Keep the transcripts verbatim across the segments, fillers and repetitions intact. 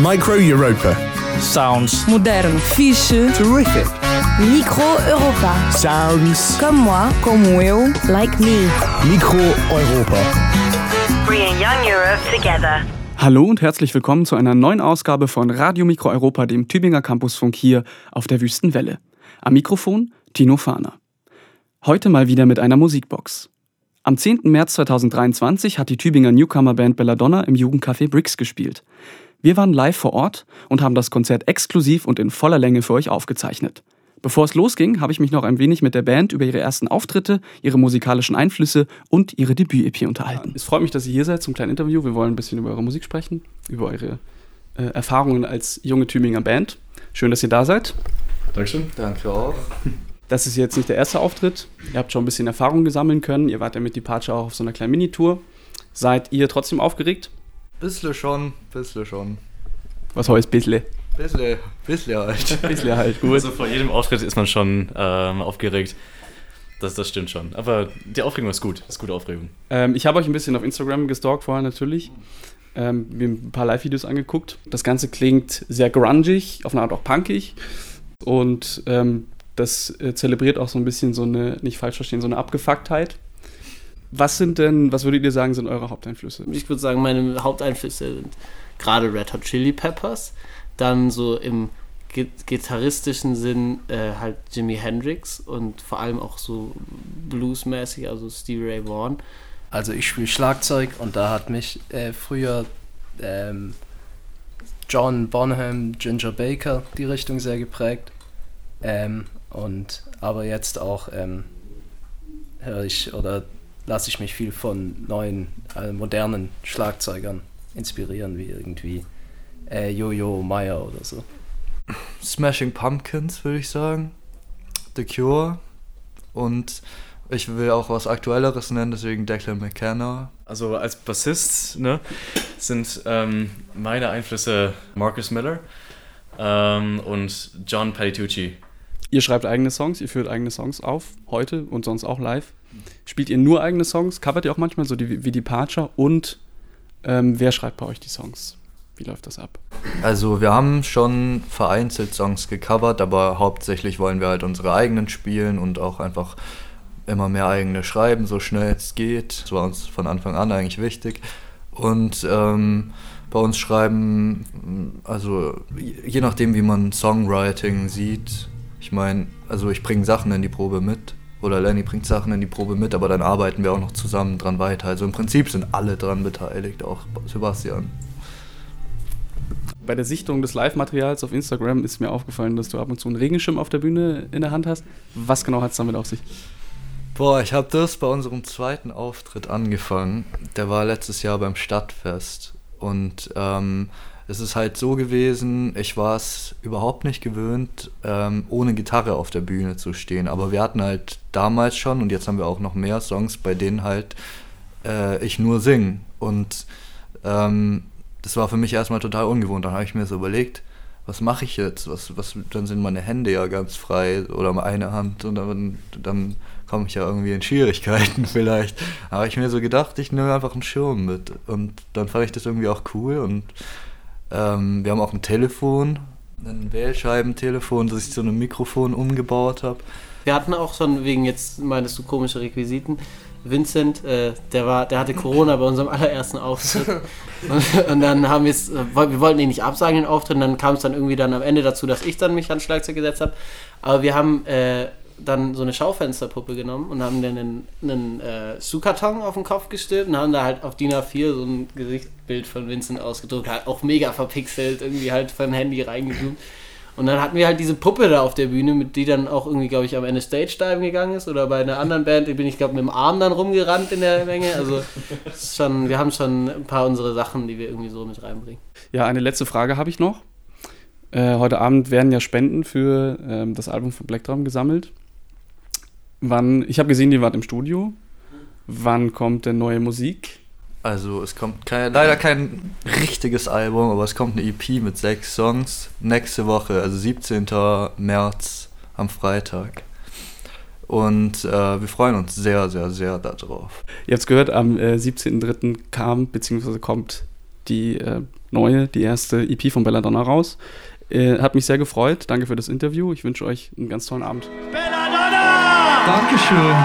Micro Europa. Sounds. Modern. Fiche. Terrific. Micro Europa. Sounds. Comme moi. Como eu. Like me. Micro Europa. Bringing Young Europe together. Hallo und herzlich willkommen zu einer neuen Ausgabe von Radio Mikro Europa, dem Tübinger Campusfunk hier auf der Wüstenwelle. Am Mikrofon Tino Fahner. Heute mal wieder mit einer Musikbox. Am zehnten März zweitausenddreiundzwanzig hat die Tübinger Newcomer-Band Belladonna im Jugendcafé Brix gespielt. Wir waren live vor Ort und haben das Konzert exklusiv und in voller Länge für euch aufgezeichnet. Bevor es losging, habe ich mich noch ein wenig mit der Band über ihre ersten Auftritte, ihre musikalischen Einflüsse und ihre Debüt-E P unterhalten. Es freut mich, dass ihr hier seid zum kleinen Interview. Wir wollen ein bisschen über eure Musik sprechen, über eure äh, Erfahrungen als junge Tübinger Band. Schön, dass ihr da seid. Dankeschön. Danke auch. Das ist jetzt nicht der erste Auftritt. Ihr habt schon ein bisschen Erfahrung gesammeln können. Ihr wart ja mit Departure auch auf so einer kleinen Minitour. Seid ihr trotzdem aufgeregt? Bissle schon, bissle schon. Was heißt bissle? Bissle, bissle halt. Bissle halt, gut. Also vor jedem Auftritt ist man schon ähm, aufgeregt. Das, das stimmt schon. Aber die Aufregung ist gut. Das ist gute Aufregung. Ähm, ich habe euch ein bisschen auf Instagram gestalkt vorher natürlich. Ähm, mir ein paar Live-Videos angeguckt. Das Ganze klingt sehr grungig, auf eine Art auch punkig. Und ähm, das äh, zelebriert auch so ein bisschen so eine, nicht falsch verstehen, so eine Abgefucktheit. Was sind denn, was würdet ihr sagen, sind eure Haupteinflüsse? Ich würde sagen, meine Haupteinflüsse sind gerade Red Hot Chili Peppers, dann so im gi- gitarristischen Sinn äh, halt Jimi Hendrix und vor allem auch so bluesmäßig, also Stevie Ray Vaughan. Also ich spiele Schlagzeug und da hat mich äh, früher ähm, John Bonham, Ginger Baker die Richtung sehr geprägt. Ähm, und aber jetzt auch ähm, höre ich oder lasse ich mich viel von neuen, äh, modernen Schlagzeugern inspirieren, wie irgendwie äh, Yo-Yo Meyer oder so. Smashing Pumpkins, würde ich sagen. The Cure. Und ich will auch was Aktuelleres nennen, deswegen Declan McKenna. Also als Bassist ne, sind ähm, meine Einflüsse Marcus Miller ähm, und John Patitucci. Ihr schreibt eigene Songs, ihr führt eigene Songs auf, heute und sonst auch live. Spielt ihr nur eigene Songs? Covert ihr auch manchmal so die, wie Departure? Und ähm, wer schreibt bei euch die Songs? Wie läuft das ab? Also wir haben schon vereinzelt Songs gecovert, aber hauptsächlich wollen wir halt unsere eigenen spielen und auch einfach immer mehr eigene schreiben, so schnell es geht. Das war uns von Anfang an eigentlich wichtig. Und ähm, bei uns schreiben, also je nachdem wie man Songwriting sieht, ich meine, also ich bringe Sachen in die Probe mit oder Lenny bringt Sachen in die Probe mit, aber dann arbeiten wir auch noch zusammen dran weiter. Also im Prinzip sind alle dran beteiligt, auch Sebastian. Bei der Sichtung des Live-Materials auf Instagram ist mir aufgefallen, dass du ab und zu einen Regenschirm auf der Bühne in der Hand hast. Was genau hat es damit auf sich? Boah, ich habe das bei unserem zweiten Auftritt angefangen. Der war letztes Jahr beim Stadtfest. Und ähm, es ist halt so gewesen, ich war es überhaupt nicht gewöhnt, ähm, ohne Gitarre auf der Bühne zu stehen. Aber wir hatten halt damals schon, und jetzt haben wir auch noch mehr Songs, bei denen halt äh, ich nur singe. Und ähm, das war für mich erstmal total ungewohnt. Dann habe ich mir so überlegt, was mache ich jetzt? Was, was, dann sind meine Hände ja ganz frei oder eine Hand und dann, dann komme ich ja irgendwie in Schwierigkeiten vielleicht. Da habe ich mir so gedacht, ich nehme einfach einen Schirm mit. Und dann fand ich das irgendwie auch cool. Und ähm, wir haben auch ein Telefon, ein Wählscheibentelefon, das ich zu einem Mikrofon umgebaut habe. Wir hatten auch schon, wegen jetzt meinst du komische Requisiten, Vincent, äh, der war, der hatte Corona bei unserem allerersten Auftritt und, und dann haben wir es, wir wollten ihn nicht absagen, den Auftritt, und dann kam es dann irgendwie dann am Ende dazu, dass ich dann mich ans Schlagzeug gesetzt habe, aber wir haben äh, dann so eine Schaufensterpuppe genommen und haben dann einen, einen äh, Schuhkarton auf den Kopf gestülpt und haben da halt auf D I N A vier so ein Gesichtsbild von Vincent ausgedruckt, halt auch mega verpixelt, irgendwie halt von Handy reingezoomt. Und dann hatten wir halt diese Puppe da auf der Bühne, mit die dann auch irgendwie, glaube ich, am Ende Stage-Diven gegangen ist. Oder bei einer anderen Band bin ich, glaube ich, mit dem Arm dann rumgerannt in der Menge. Also ist schon, wir haben schon ein paar unsere Sachen, die wir irgendwie so mit reinbringen. Ja, eine letzte Frage habe ich noch. Äh, heute Abend werden ja Spenden für ähm, das Album von Black Drum gesammelt. Wann? Ich habe gesehen, ihr wart im Studio. Wann kommt denn neue Musik? Also es kommt kein, leider kein richtiges Album, aber es kommt eine E P mit sechs Songs nächste Woche, also siebzehnten März am Freitag. Und äh, wir freuen uns sehr, sehr, sehr darauf. Ihr habt es gehört, am äh, siebzehnten dritten kam bzw. kommt die äh, neue, die erste E P von Belladonna raus. Äh, hat mich sehr gefreut. Danke für das Interview. Ich wünsche euch einen ganz tollen Abend. Belladonna! Dankeschön.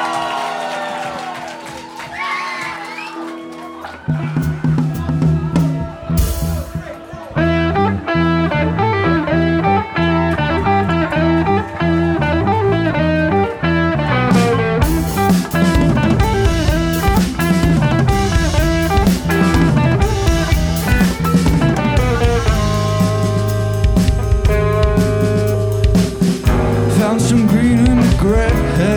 Found some green in the gray.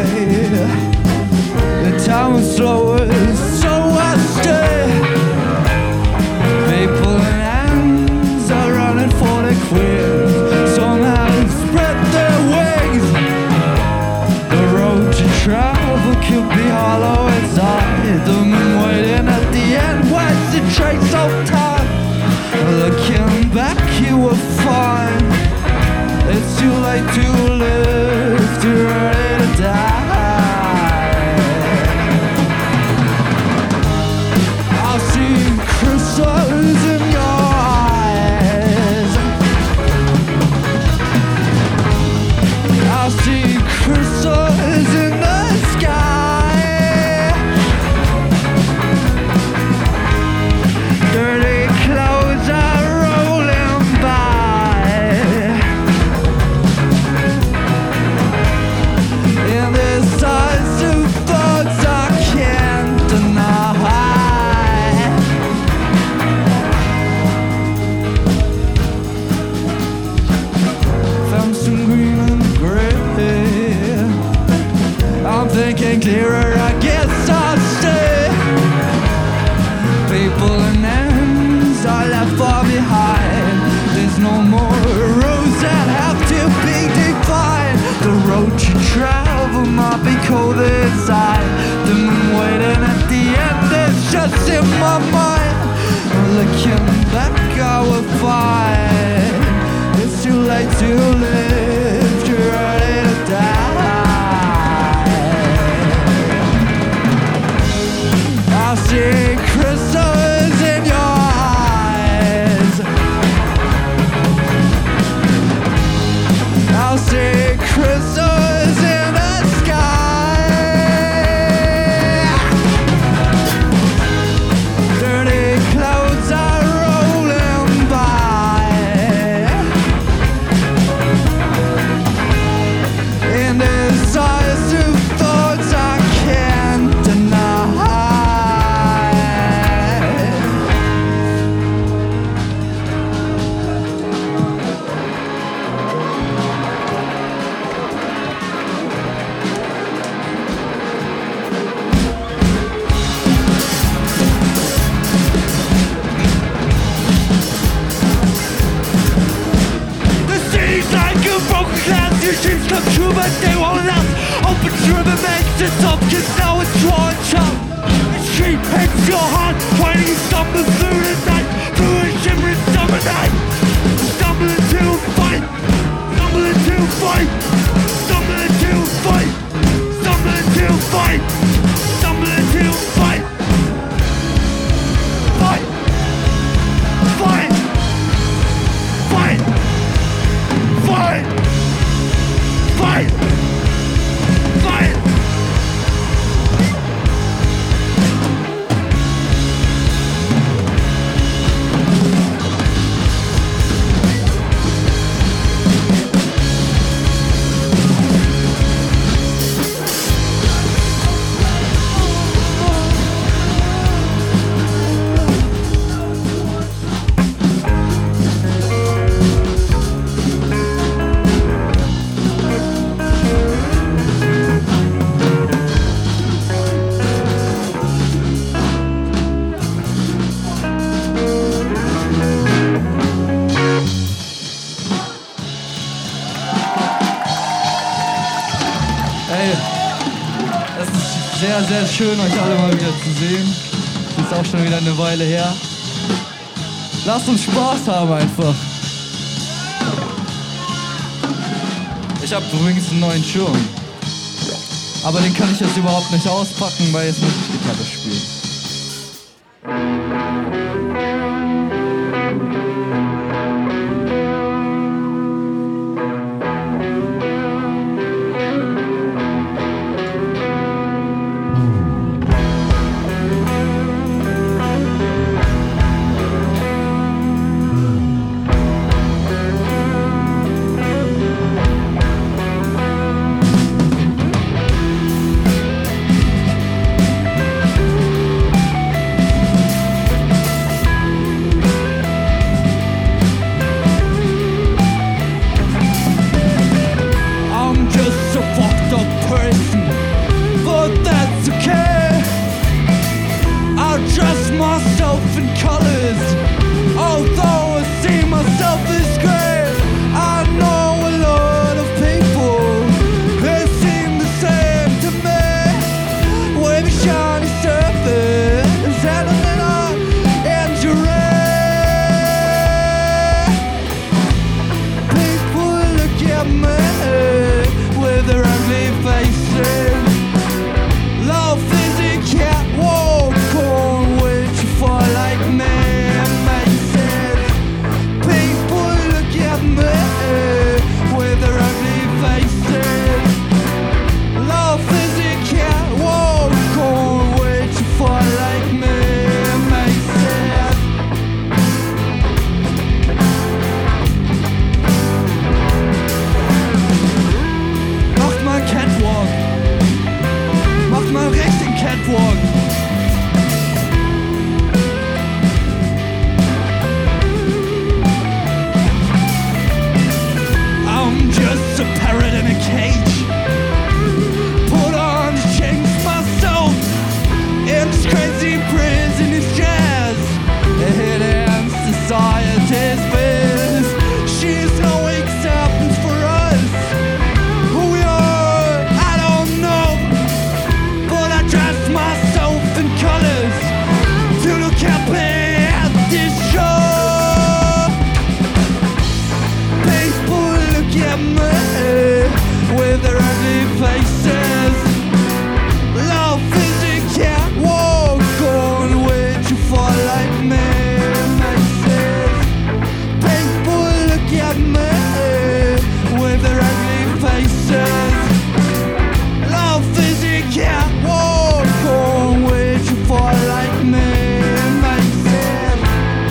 The time was slow, so I stay. People and hands are running for the queers. Some have spread their wings. The road to travel could be hollow inside. The moon waiting at the end, where's the trace of time? Looking back, you will find it's too late to live, too early to die. I see crystals in your eyes. I see crystals in the sky. Dirty clothes are rolling by. In this eyes of thoughts I can't deny. Found some green and gray. I'm thinking clearer, I guess I'll stay. People and ends are left far behind. There's no more roads that have to be defined. The road you travel might be cold inside. The moon waiting at the end is just in my mind. Looking back I will find it's too late to live, too early to die. I see crystals in your eyes. I see crystals in the sky. Dirty clouds are rolling by. In this eyes of thoughts I can't deny. The city's like a broken glass. Your dreams come true, but they won't last. Open river makes it up, cause now it's drawing sharp. The street hits your heart, while you stumble through the night, through a shimmering summer night. Stumbling to fight, stumbling to fight, stumbling to fight, stumbling to fight, stumbling to fight, fight, fight, fight, fight, fight, fight. Ey, es ist sehr, sehr schön, euch alle mal wieder zu sehen. Ist auch schon wieder eine Weile her. Lasst uns Spaß haben einfach. Ich habe übrigens einen neuen Schirm. Aber den kann ich jetzt überhaupt nicht auspacken, weil jetzt muss ich Gitarre spielen. myself in colors. Although I see myself as grey, I know a lot of people who seem the same to me, with a shiny surface and a little injury. People look at me with their ugly faces. Love is a catwalk on which you fall like men faces. People look at me with their ugly faces. Love is a catwalk on which you fall like men faces. Macht mal Catwalk. Macht mal richtig Catwalk. I'm just a parrot in a cage. Put on the chains myself. In this crazy prison is jazz. It ends society's biz. She's no acceptance for us. Who we are, I don't know. But I dress myself in colors to look happy at this show. People look at me with their ugly faces. Love is a catwalk on which you fall like men faces. People look at me with their ugly faces. Love is a catwalk on which you fall like men faces.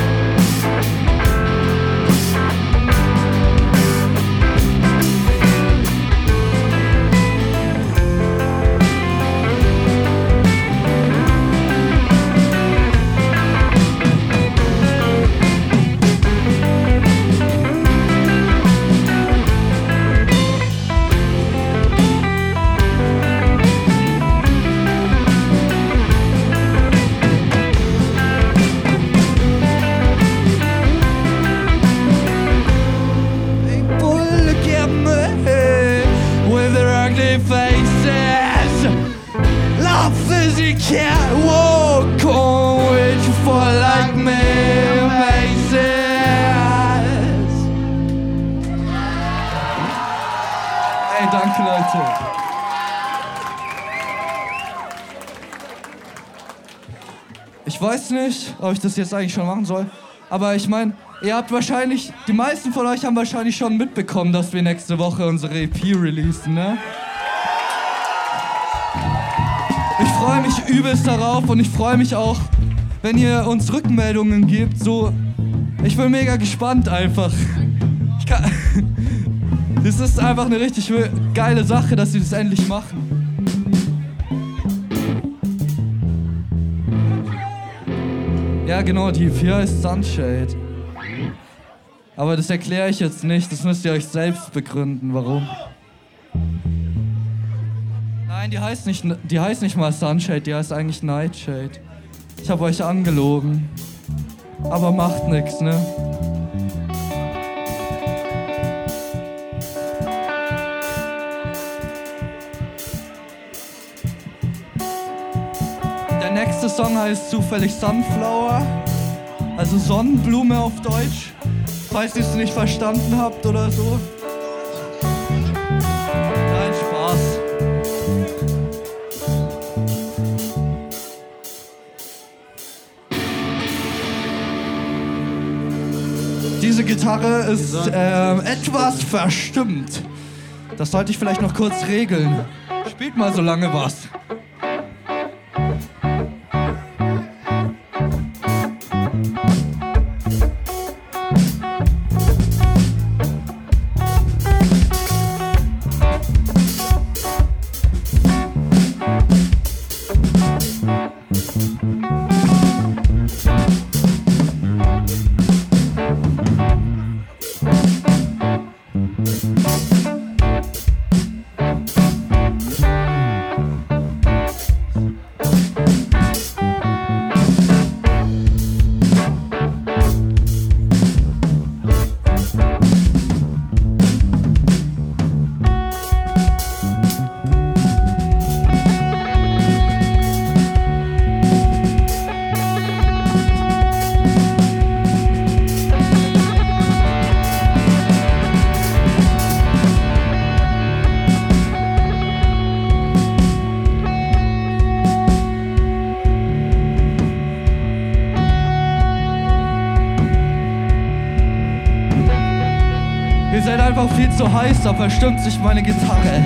People look at me with their ugly faces. Love is a catwalk on which you fall like men faces. Hey, danke Leute. Ich weiß nicht, ob ich das jetzt eigentlich schon machen soll, aber ich meine, ihr habt wahrscheinlich, die meisten von euch haben wahrscheinlich schon mitbekommen, dass wir nächste Woche unsere E P releasen, ne? Ich freue mich übelst darauf und ich freue mich auch, wenn ihr uns Rückmeldungen gebt, so, ich bin mega gespannt einfach. Ich kann, das ist einfach eine richtig geile Sache, dass sie das endlich machen. Ja genau, die vier heißt Sunshade. Aber das erkläre ich jetzt nicht, das müsst ihr euch selbst begründen, warum. Nein, die heißt nicht, die heißt nicht mal Sunshade, die heißt eigentlich Nightshade. Ich habe euch angelogen. Aber macht nix, ne? Der nächste Song heißt zufällig Sunflower, also Sonnenblume auf Deutsch, falls ihr es nicht verstanden habt oder so. Nein, Spaß. Diese Gitarre ist äh, etwas verstimmt. Das sollte ich vielleicht noch kurz regeln. Spielt mal so lange was. einfach viel zu heiß, da verstimmt sich meine Gitarre.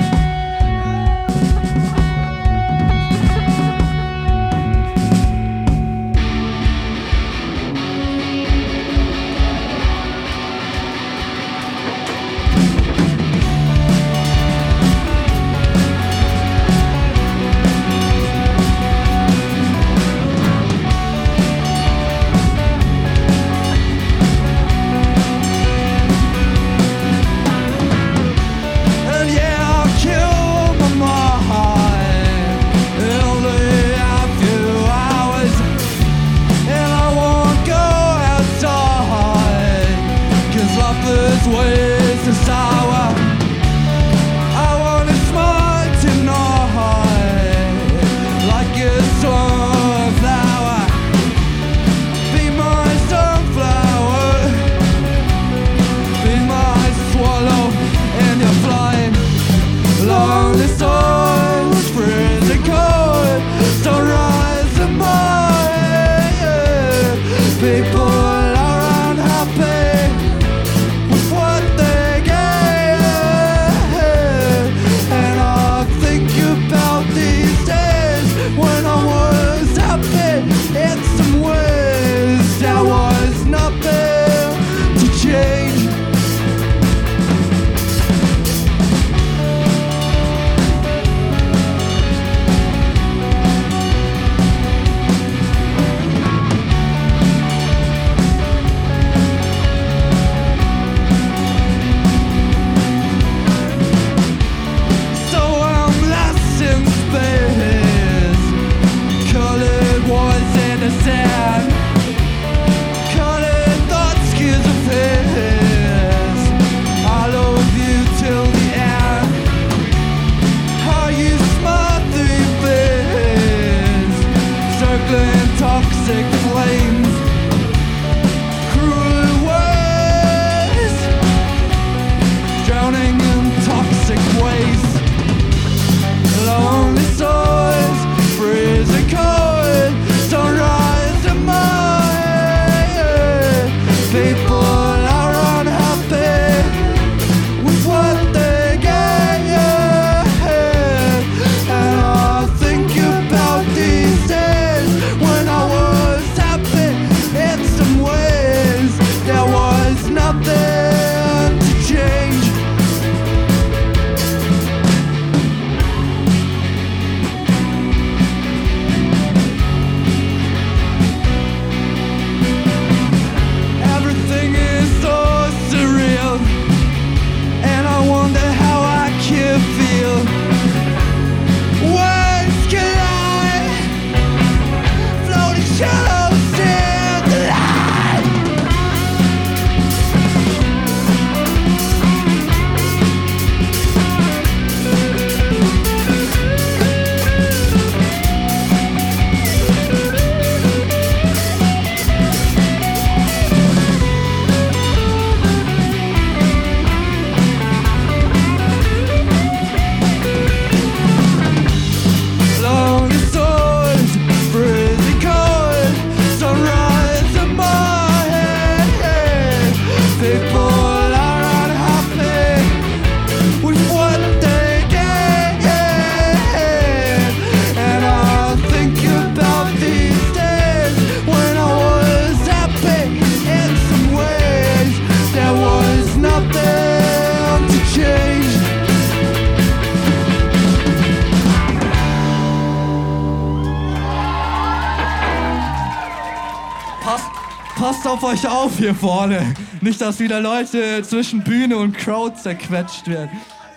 Passt auf euch auf hier vorne. Nicht, dass wieder Leute zwischen Bühne und Crowd zerquetscht werden.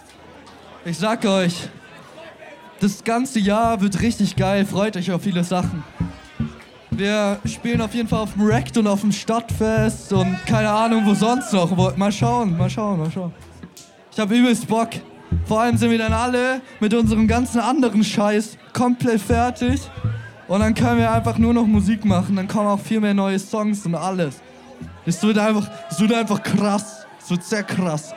Ich sag euch, das ganze Jahr wird richtig geil. Freut euch auf viele Sachen. Wir spielen auf jeden Fall auf dem Rekt und auf dem Stadtfest und keine Ahnung, wo sonst noch. Mal schauen, mal schauen, mal schauen. Ich hab übelst Bock. Vor allem sind wir dann alle mit unserem ganzen anderen Scheiß komplett fertig. Und dann können wir einfach nur noch Musik machen. Dann kommen auch viel mehr neue Songs und alles. Es wird einfach, es wird einfach krass. Es wird sehr krass.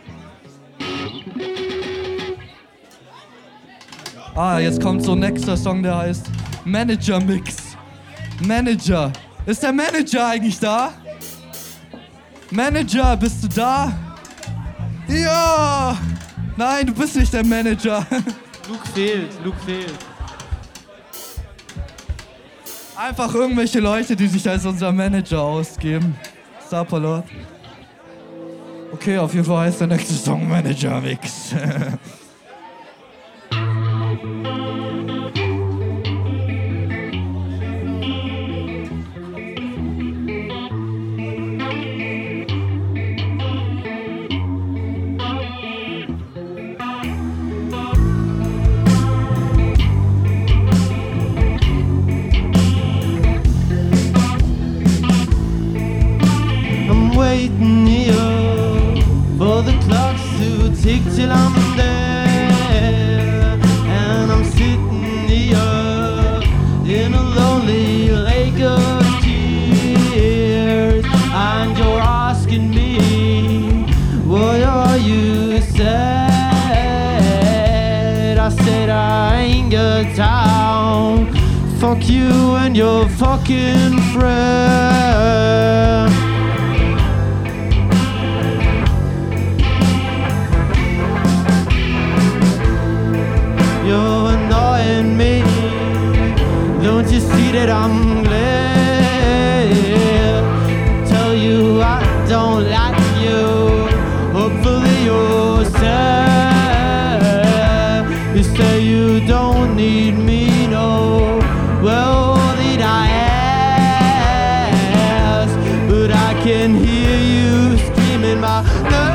Ah, jetzt kommt so ein nächster Song, der heißt Manager Mix. Manager. Ist der Manager eigentlich da? Manager, bist du da? Ja! Nein, du bist nicht der Manager. Luke fehlt, Luke fehlt. Einfach irgendwelche Leute, die sich als unser Manager ausgeben. Sapperlot. Okay, auf jeden Fall heißt der nächste Song Manager Mix. Waiting here for the clocks to tick till I'm there, and I'm sitting here in a lonely lake of tears, and you're asking me, what are you sad? I said I ain't got time. Fuck you and your fucking friend. You're annoying me. Don't you see that I'm glad? Tell you I don't like you. Hopefully you're sad. You say you don't need me, no. Well, did I ask? But I can hear you screaming my love.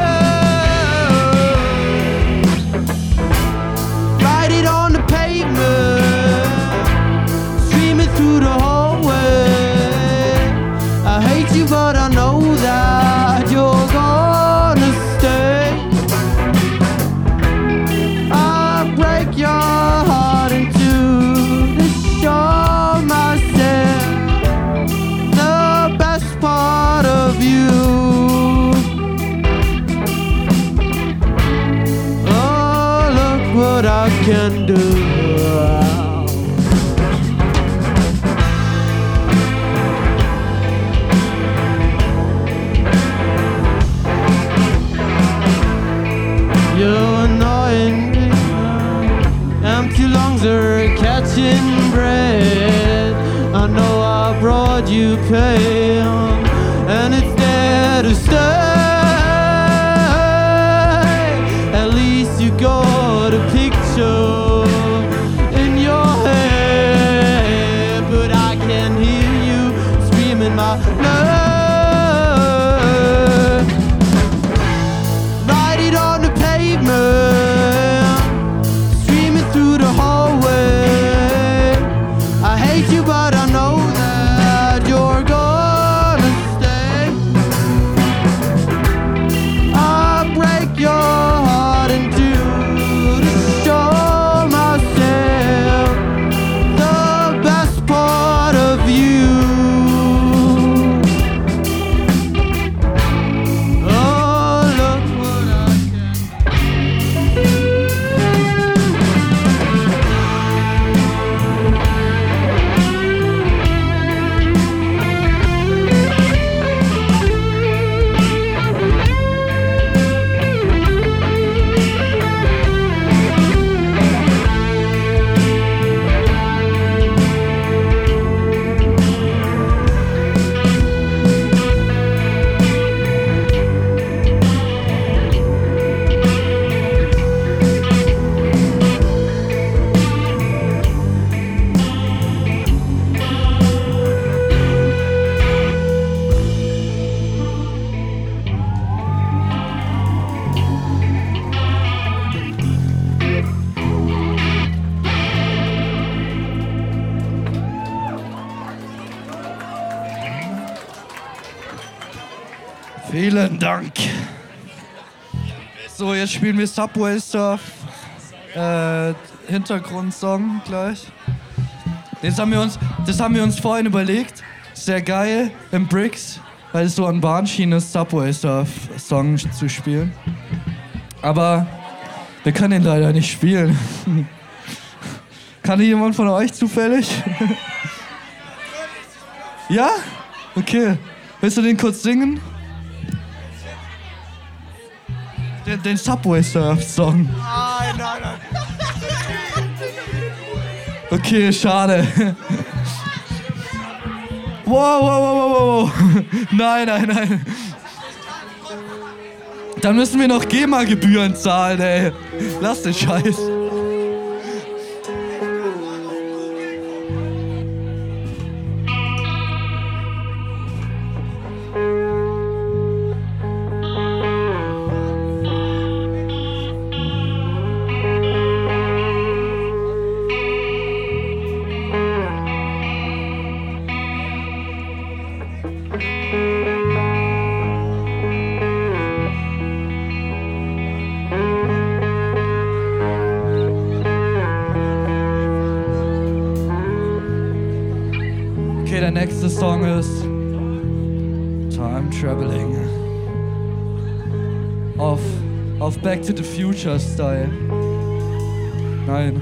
On the pavement, streaming through the hallway. I hate you, but I know that you're gonna stay. I break your heart into to show myself the best part of you. Oh, look what I can do. You're annoying me. Empty lungs are catching breath. I know I brought you pain, and it's there to stay. At least you got a picture in your head, but I can hear you screaming my love. Write it on the pavement, streaming through the hallway. I hate you, but I know that you're gonna stay. I'll break your heart in two to show myself the best part of you. Oh, look what I Vielen Dank. So, jetzt spielen wir Subway Surf. Äh, Hintergrundsong gleich. Das haben wir uns, das haben wir uns vorhin überlegt. Sehr geil im Bricks, weil es so an Bahnschiene ist, Subway Surf Song zu spielen. Aber wir können den leider nicht spielen. Kann jemand von euch zufällig? Ja? Okay. Willst du den kurz singen? Der den, den Subway Surf Song. Nein, nein, nein. Okay, schade. Wow, wow, wow, wow, wow. Nein, nein, nein. Dann müssen wir noch GEMA-Gebühren zahlen, ey. Lass den Scheiß. Okay, der nächste Song ist Time Traveling. Auf, auf Back to the Future Style. Nein.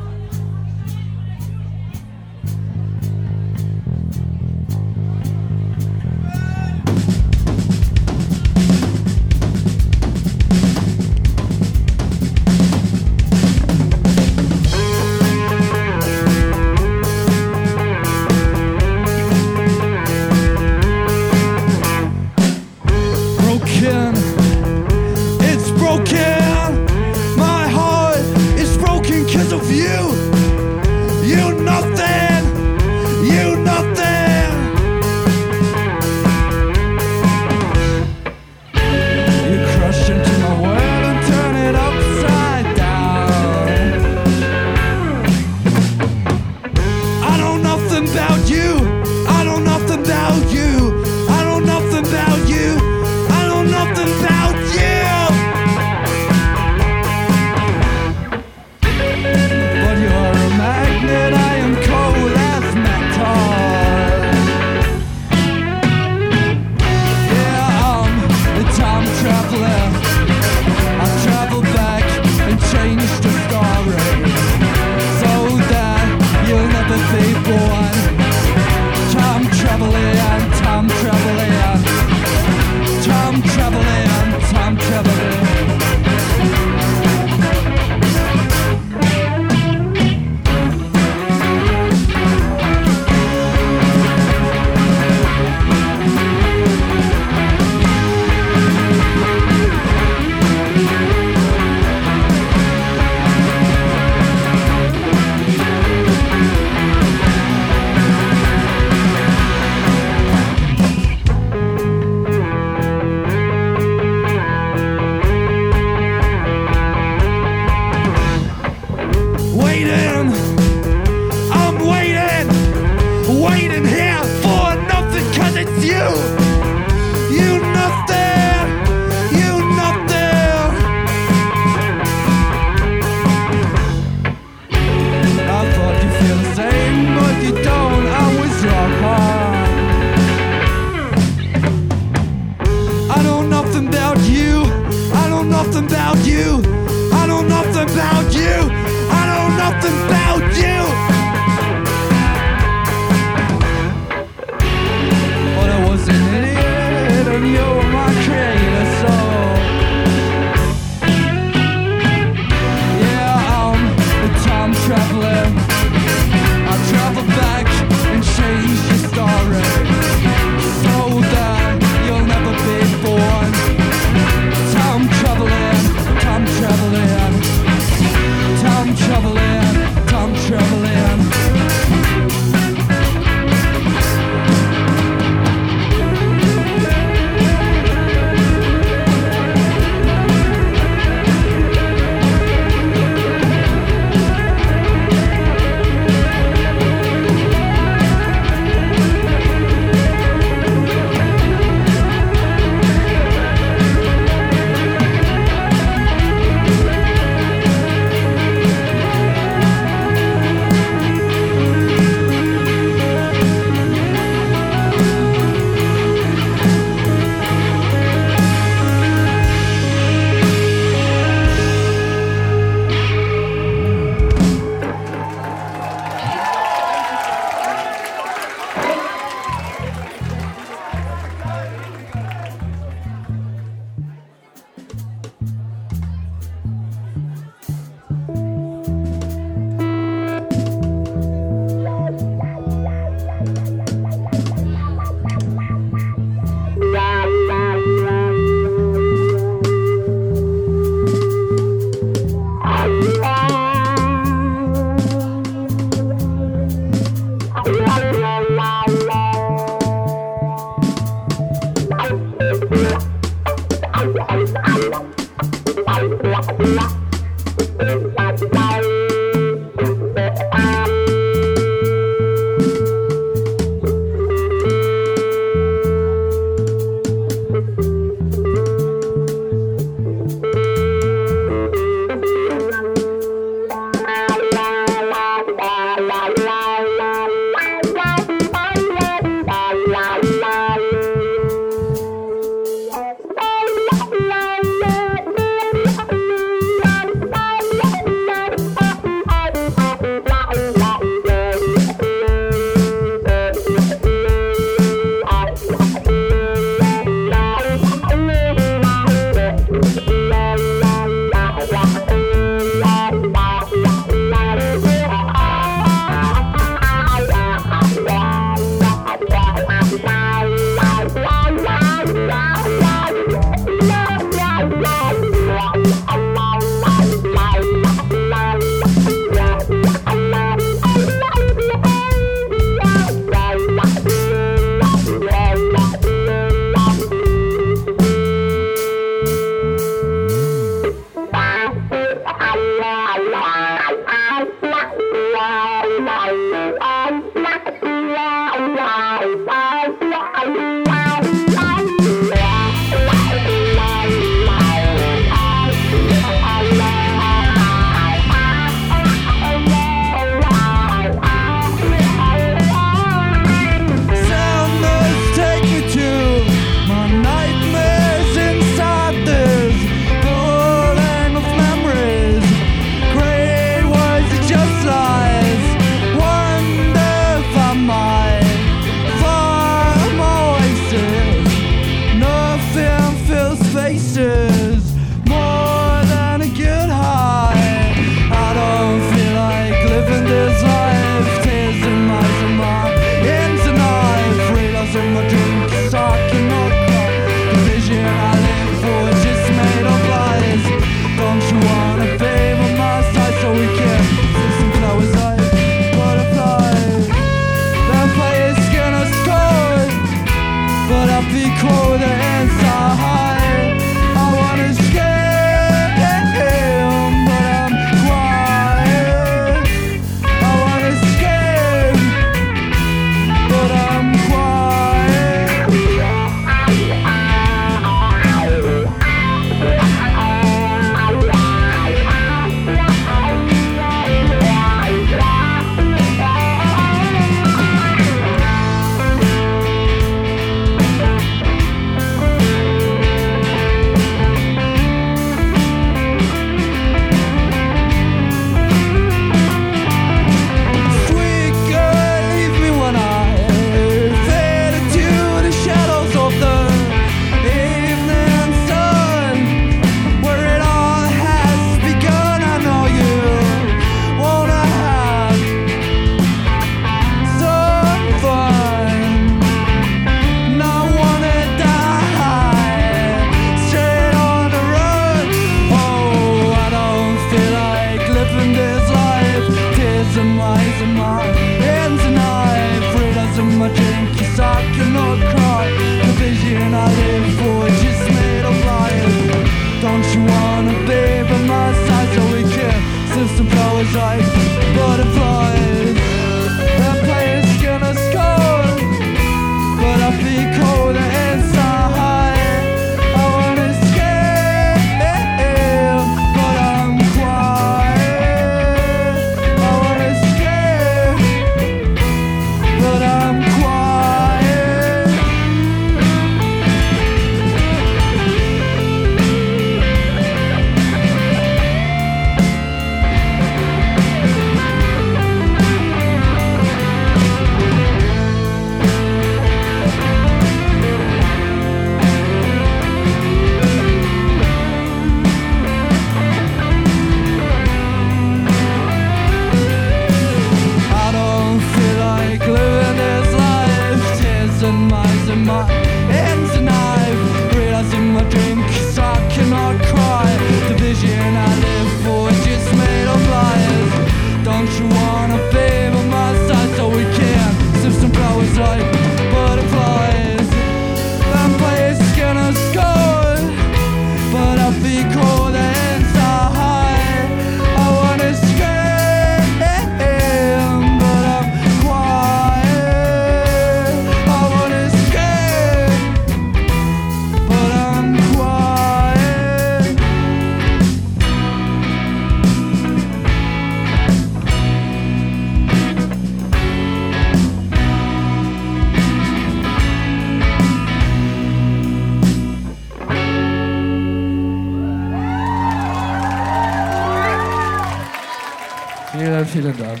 Vielen, vielen Dank.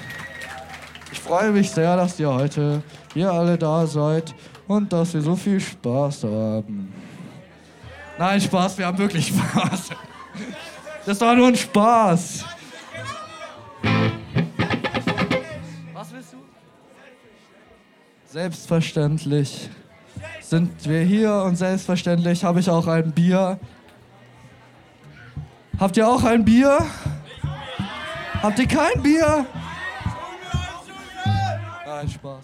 Ich freue mich sehr, dass ihr heute hier alle da seid und dass wir so viel Spaß haben. Nein, Spaß, wir haben wirklich Spaß. Das war nur ein Spaß. Was willst du? Selbstverständlich sind wir hier und selbstverständlich habe ich auch ein Bier. Habt ihr auch ein Bier? Habt ihr kein Bier? Nein, Spaß.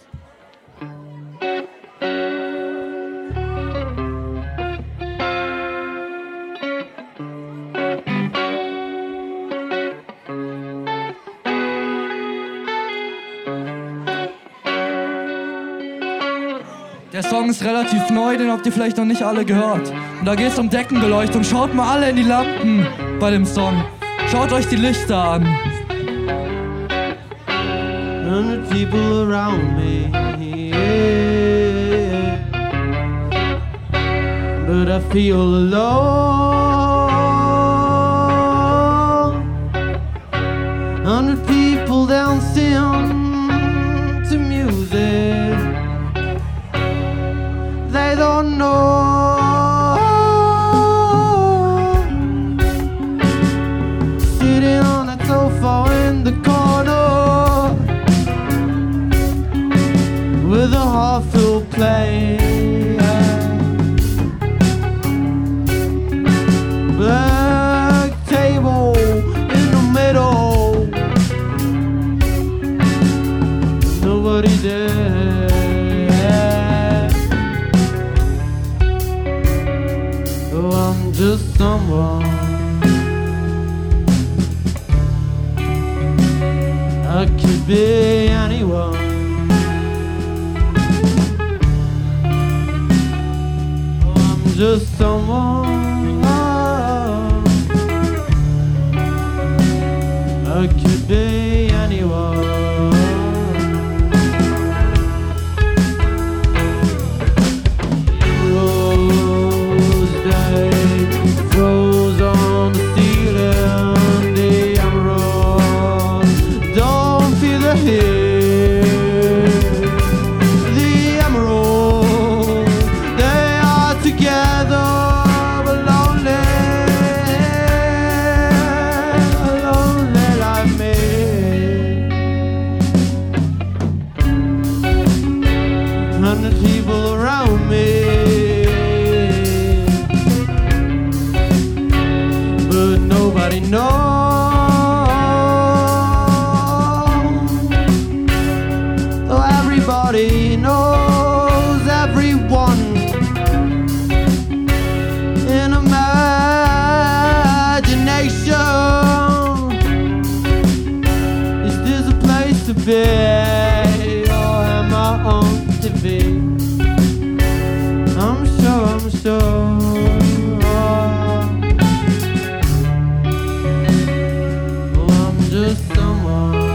Der Song ist relativ neu, den habt ihr vielleicht noch nicht alle gehört. Und da geht's um Deckenbeleuchtung. Schaut mal alle in die Lampen bei dem Song. Schaut euch die Lichter an. Hundred people around me, yeah. But I feel alone. Hundred people dancing to music they don't know. Sitting on a sofa in the corner with a half-filled plate. Black table in the middle. Nobody there. Oh, I'm just someone. I could be anyone. Just someone I could be anyone. Rose day froze on the ceiling. The emerald don't feel the heat. The emerald they are together. No, oh, everybody knows everyone in imagination. Is this a place to be, or am I on T V? I'm sure, I'm sure. Just someone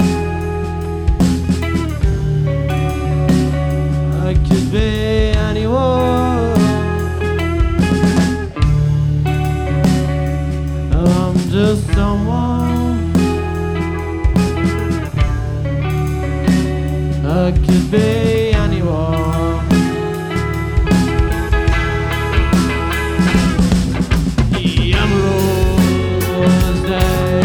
I could be anyone. I'm just someone I could be anyone. The emerald day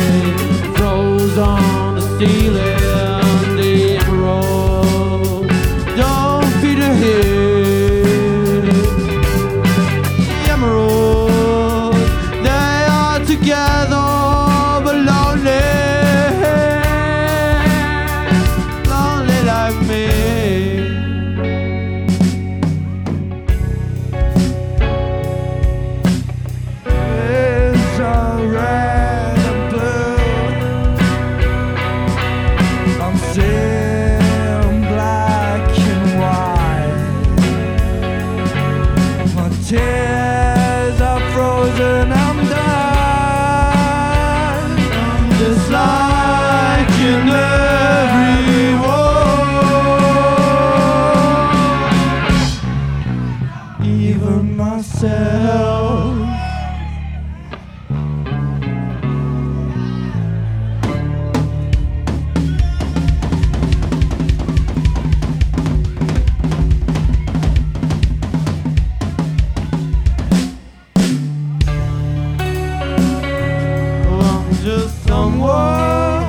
on the ceiling. The emerald don't feel the heat. The emerald they are together but lonely, lonely like me. It's alright. In black and white, my tears are frozen. I'm done. I'm just like in everyone, even myself. Just someone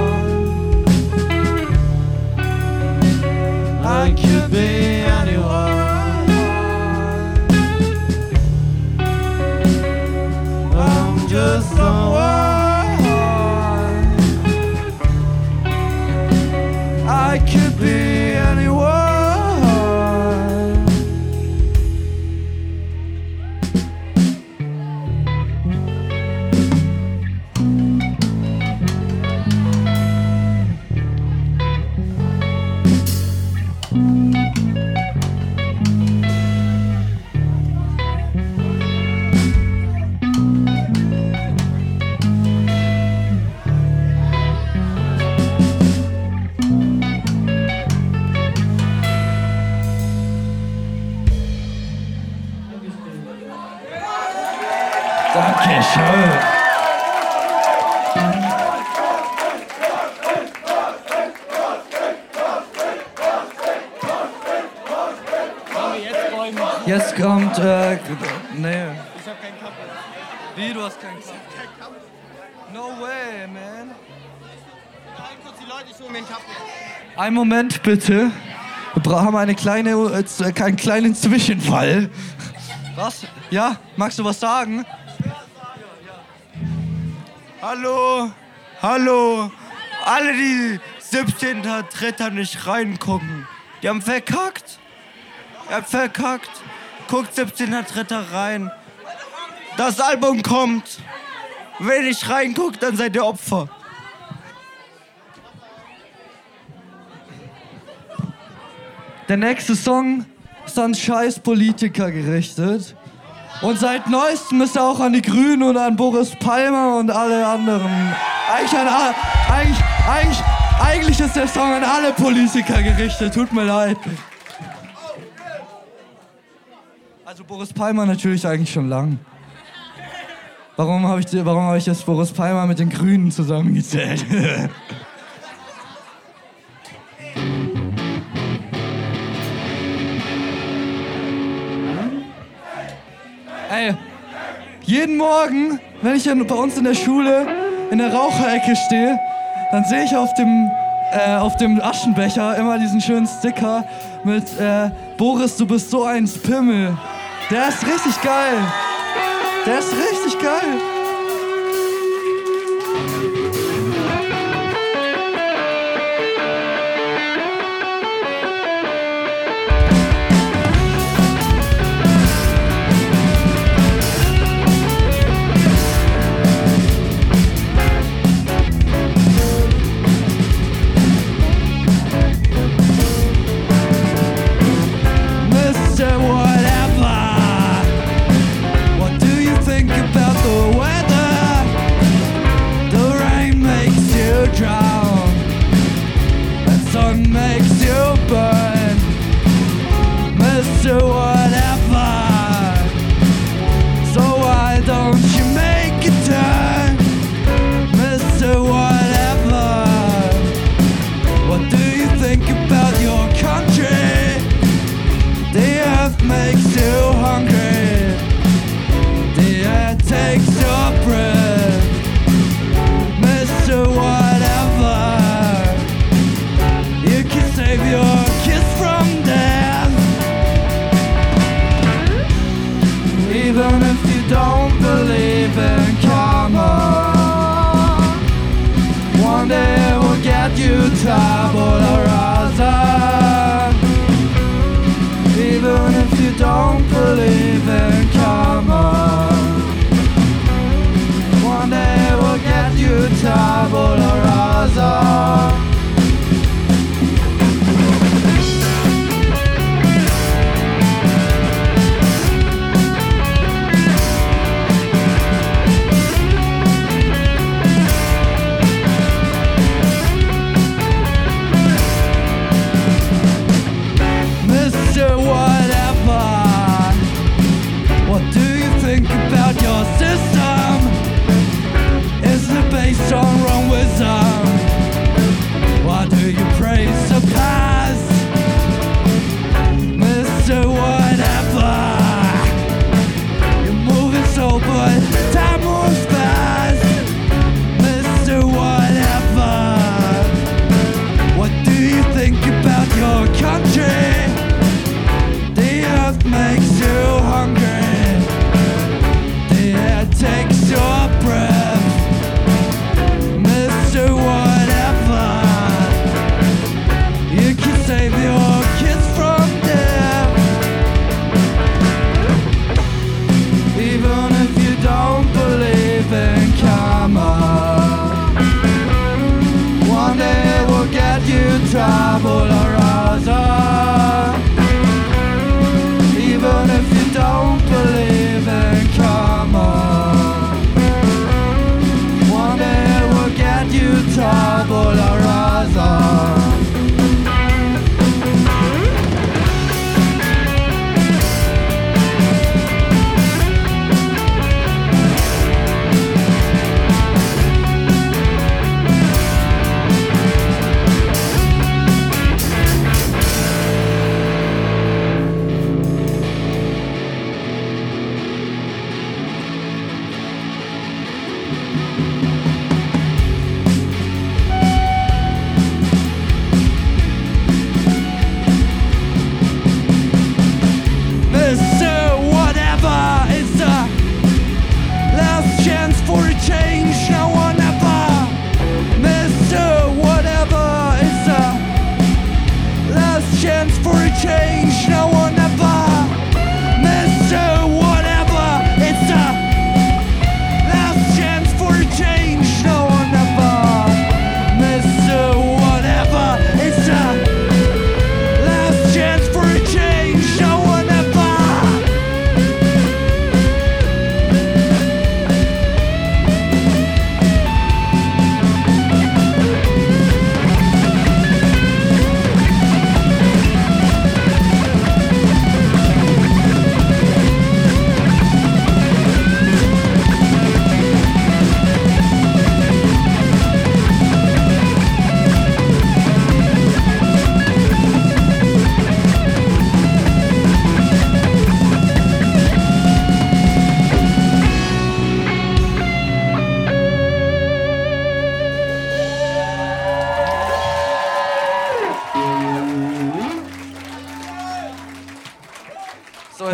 I could be anyone. I'm just someone I could be anyone. schön. Jetzt kommt, äh, nee. Ich hab keinen Kaffee. Wie, du hast keinen Kaffee? No way, man. Halt kurz die Leute, ich hol mir einen Kaffee. Einen Moment, bitte. Wir haben eine kleine, äh, einen kleinen Zwischenfall. Was? Ja? Magst du was sagen? Hallo? Hallo? Alle, die siebzehnten Dritter nicht reingucken, die haben verkackt. Ihr habt verkackt. Guckt siebzehnten Dritter rein. Das Album kommt. Wenn ihr nicht reinguckt, dann seid ihr Opfer. Der nächste Song ist an scheiß Politiker gerichtet. Und seit neuestem ist er auch an die Grünen und an Boris Palmer und alle anderen. Eigentlich an alle, eigentlich, eigentlich, eigentlich ist der Song an alle Politiker gerichtet. Tut mir leid. Also Boris Palmer natürlich eigentlich schon lang. Warum habe ich, warum hab ich jetzt Boris Palmer mit den Grünen zusammengezählt? Ey, jeden Morgen, wenn ich bei uns in der Schule in der Raucherecke stehe, dann sehe ich auf dem, äh, auf dem Aschenbecher immer diesen schönen Sticker mit äh, Boris, du bist so ein Pimmel. Der ist richtig geil. Der ist richtig geil.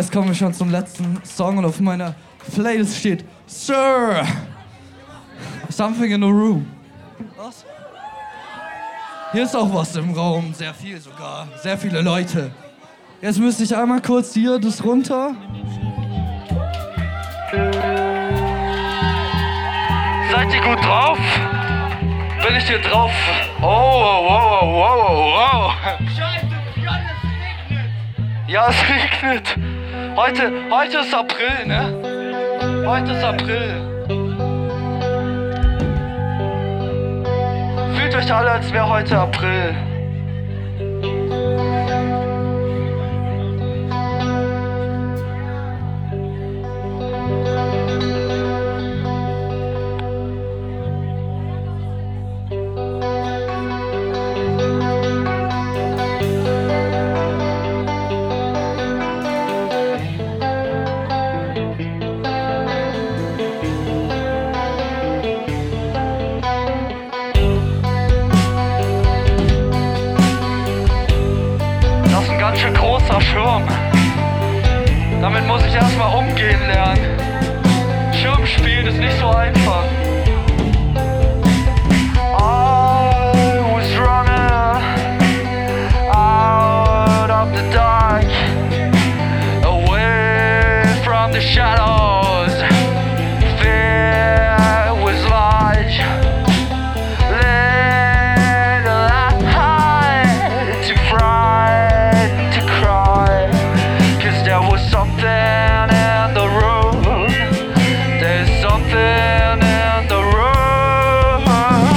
jetzt kommen wir schon zum letzten Song und auf meiner Playlist steht Sir, Something in the Room. Was? Hier ist auch was im Raum, sehr viel sogar, sehr viele Leute. Jetzt müsste ich einmal kurz hier das runter. Seid ihr gut drauf? Bin ich hier drauf? Oh, wow, wow, wow, wow. Scheiße, es regnet. Ja, es regnet. Heute, heute ist April, ne? Heute ist April. Fühlt euch alle, als wäre heute April. Schirm. Damit muss ich erstmal umgehen lernen. Schirm spielen ist nicht so einfach. I was running out of the dark, away from the shadows. Fear was large. Little I to frighten to cry. There was something in the room. There's something in the room.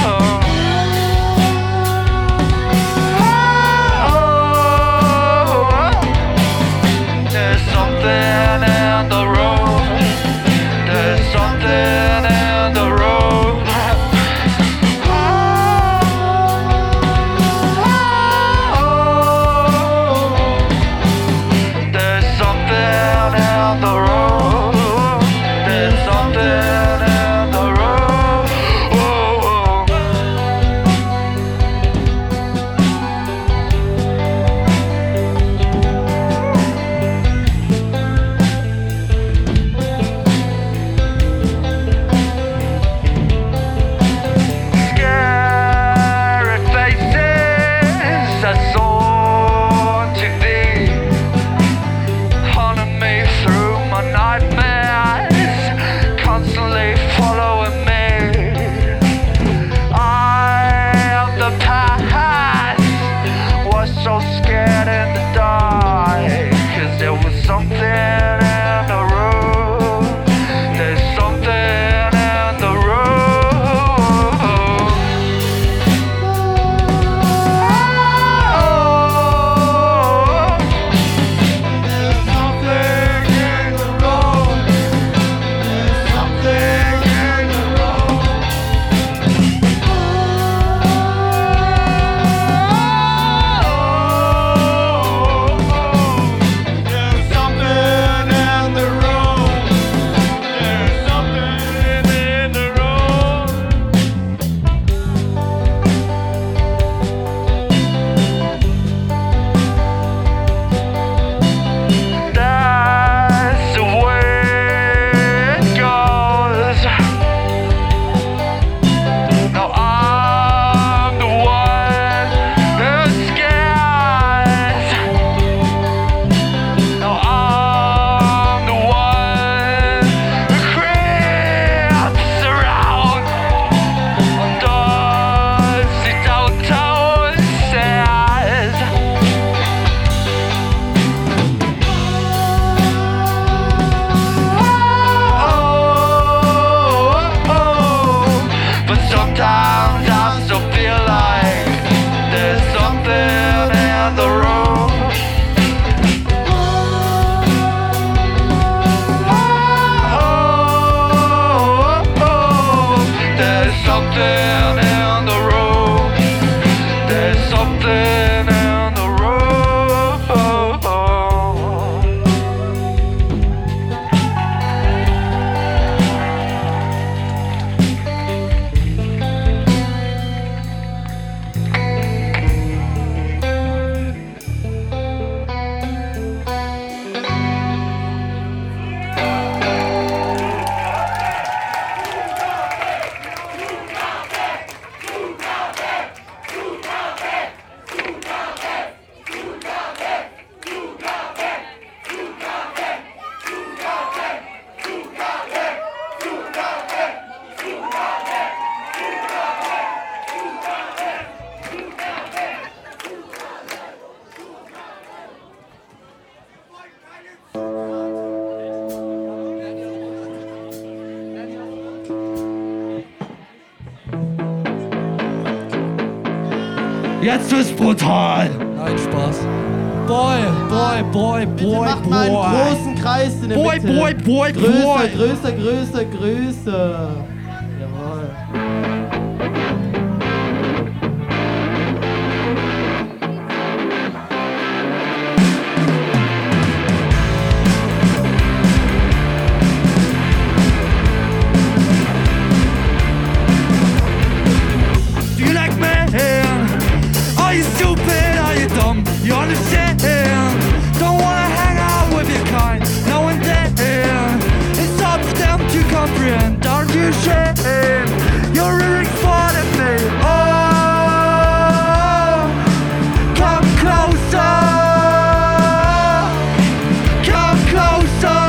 Oh, there's something in the room. There's something in the room. There's something in the room. There's something in the room. Oh, Scary faces I saw on T V, haunting me through my nightmares, constantly following me. I of the past was so scared in the dark, 'cause there was something in the room. There's something in the room. Oh, there's something in the room. There's something in the room. There's something in the room. There's something in the room. That's the way it goes. Now I'm the one who's scared. Now I'm the one who creeps around on dusty downtown stairs. But sometimes I still feel like there's something in the room. There's something in the room. There's something in the room. Jetzt ist brutal. Nein, Spaß. Boy, boy, boy, Bitte boy, macht mal einen boy. großen Kreis in der Boy, Mitte. boy, boy, größer, boy. größer, größer, größer. Jawohl. Do you like me? Are you stupid? Are you dumb? You understand? Don't wanna hang out with your kind. No one there. It's up to them to comprehend. Aren't you ashamed? Your lyrics fall at me. Oh, come closer. Come closer.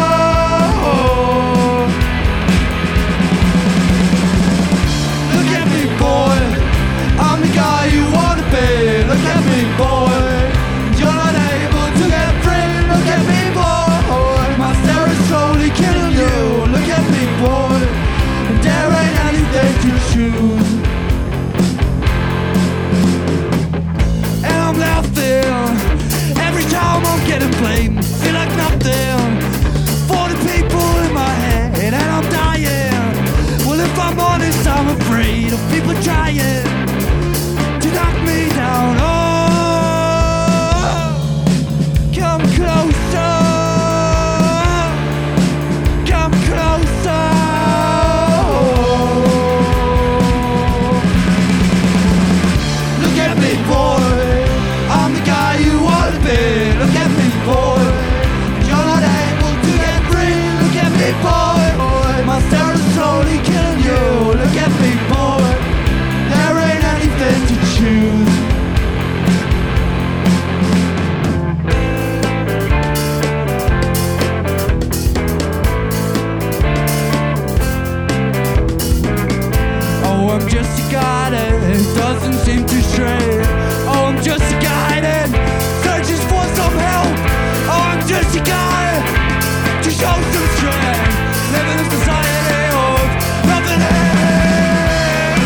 Look at me, boy. I'm the guy you wanna be. Look at me, boy. You're not able to get free. Look at me, boy. My stare is slowly killing you. Look at me, boy. There ain't anything to choose. And I'm laughing every time I'm getting blamed. Feel like nothing for the people in my head, and I'm dying. Well, if I'm honest, I'm afraid of people trying to knock me down. Oh, come closer. Come closer. Look at me, boy. I'm the guy you wanna be. Look at me, boy. You're not able to get free. Look at me, boy. My stare is slowly killing you. Look at me, boy. There ain't anything to choose. Oh, I'm just a guy that doesn't seem to stray. Oh, I'm just a guy that searches for some help. Oh, I'm just a guy to show some strength. Living in a society of nothing else.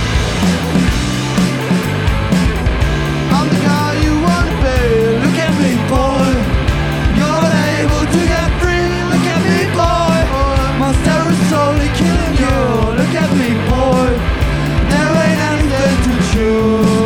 I'm the guy you wanna be. Look at me, boy. You're not able to get free. Look at me, boy. My stare is slowly killing you. Look at me, boy. There ain't anything to choose.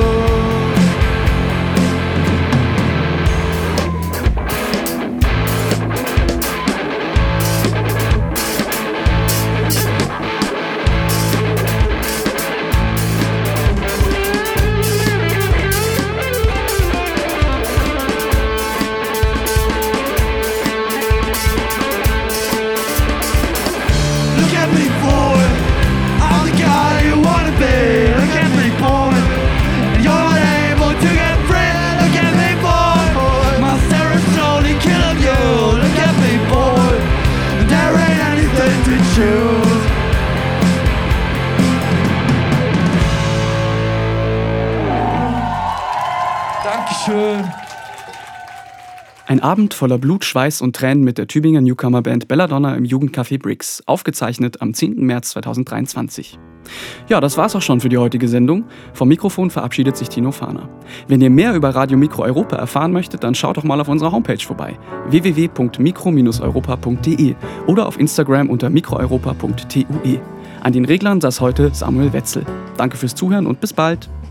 Look at me, boy. I'm the guy you wanna be. Look at me, boy. You're not able to get free. Look at me, boy. My stare is slowly killing you. Look at me, boy. There ain't anything to choose. Dankeschön. Ein Abend voller Blut, Schweiß und Tränen mit der Tübinger Newcomer-Band Belladonna im Jugendcafé Brix, aufgezeichnet am zehnten März zweitausenddreiundzwanzig. Ja, das war's auch schon für die heutige Sendung. Vom Mikrofon verabschiedet sich Tino Fahner. Wenn ihr mehr über Radio Mikro Europa erfahren möchtet, dann schaut doch mal auf unserer Homepage vorbei: w w w punkt mikro europa punkt d e oder auf Instagram unter mikroeuropa punkt t u e. An den Reglern saß heute Samuel Wetzel. Danke fürs Zuhören und bis bald!